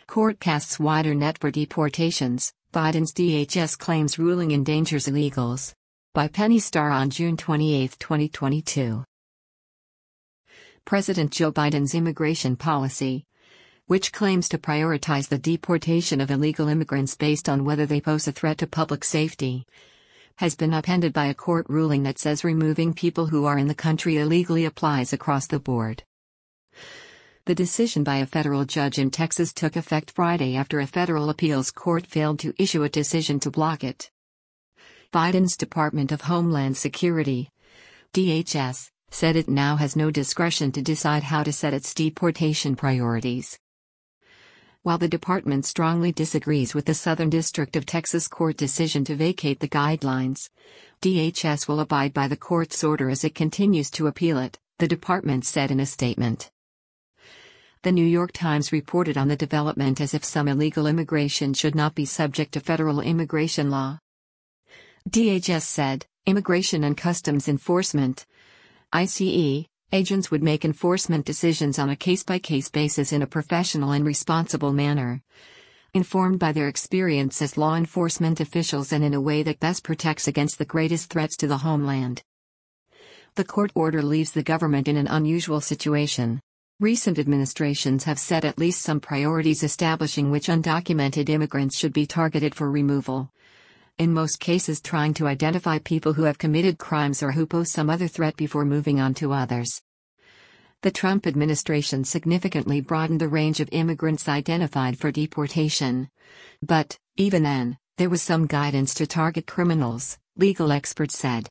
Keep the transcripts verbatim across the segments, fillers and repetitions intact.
Court casts wider net for deportations. Biden's D H S claims ruling endangers illegals. By Penny Starr on June twenty-eighth, twenty twenty-two. President Joe Biden's immigration policy, which claims to prioritize the deportation of illegal immigrants based on whether they pose a threat to public safety, has been upended by a court ruling that says removing people who are in the country illegally applies across the board. The decision by a federal judge in Texas took effect Friday after a federal appeals court failed to issue a decision to block it. Biden's Department of Homeland Security, D H S, said it now has no discretion to decide how to set its deportation priorities. While the department strongly disagrees with the Southern District of Texas court decision to vacate the guidelines, D H S will abide by the court's order as it continues to appeal it, the department said in a statement. The New York Times reported on the development as if some illegal immigration should not be subject to federal immigration law. D H S said, Immigration and Customs Enforcement, I C E, agents would make enforcement decisions on a case-by-case basis in a professional and responsible manner, informed by their experience as law enforcement officials and in a way that best protects against the greatest threats to the homeland. The court order leaves the government in an unusual situation. Recent administrations have set at least some priorities establishing which undocumented immigrants should be targeted for removal, in most cases trying to identify people who have committed crimes or who pose some other threat before moving on to others. The Trump administration significantly broadened the range of immigrants identified for deportation. But, even then, there was some guidance to target criminals, legal experts said.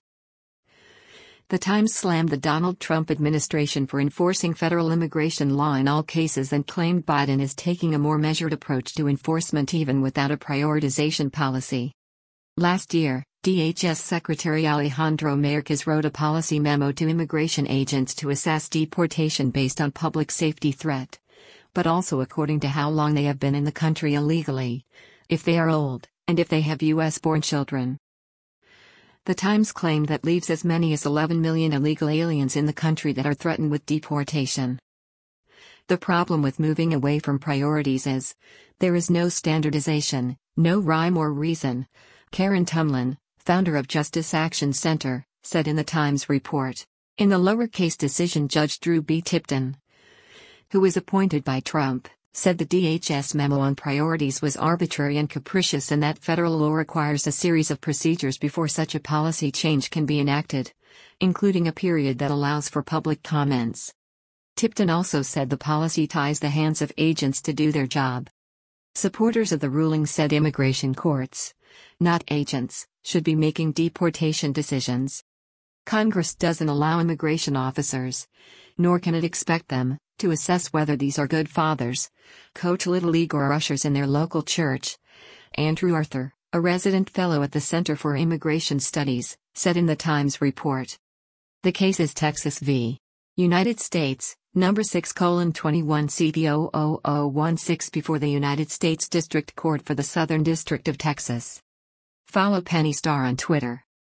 The Times slammed the Donald Trump administration for enforcing federal immigration law in all cases and claimed Biden is taking a more measured approach to enforcement even without a prioritization policy. Last year, D H S Secretary Alejandro Mayorkas wrote a policy memo to immigration agents to assess deportation based on public safety threat, but also according to how long they have been in the country illegally, if they are old, and if they have U S-born children. The Times claimed that leaves as many as eleven million illegal aliens in the country that are threatened with deportation. The problem with moving away from priorities is, there is no standardization, no rhyme or reason, Karen Tumlin, founder of Justice Action Center, said in the Times report. In the lowercase decision, Judge Drew B. Tipton, who was appointed by Trump, said the D H S memo on priorities was arbitrary and capricious and that federal law requires a series of procedures before such a policy change can be enacted, including a period that allows for public comments. Tipton also said the policy ties the hands of agents to do their job. Supporters of the ruling said immigration courts, not agents, should be making deportation decisions. Congress doesn't allow immigration officers, nor can it expect them, to assess whether these are good fathers, coach Little League or ushers in their local church. Andrew Arthur, a resident fellow at the Center for Immigration Studies, said in the Times report. The case is Texas v. United States, number six colon twenty-one C V zero zero zero one six before the United States District Court for the Southern District of Texas. Follow Penny Starr on Twitter.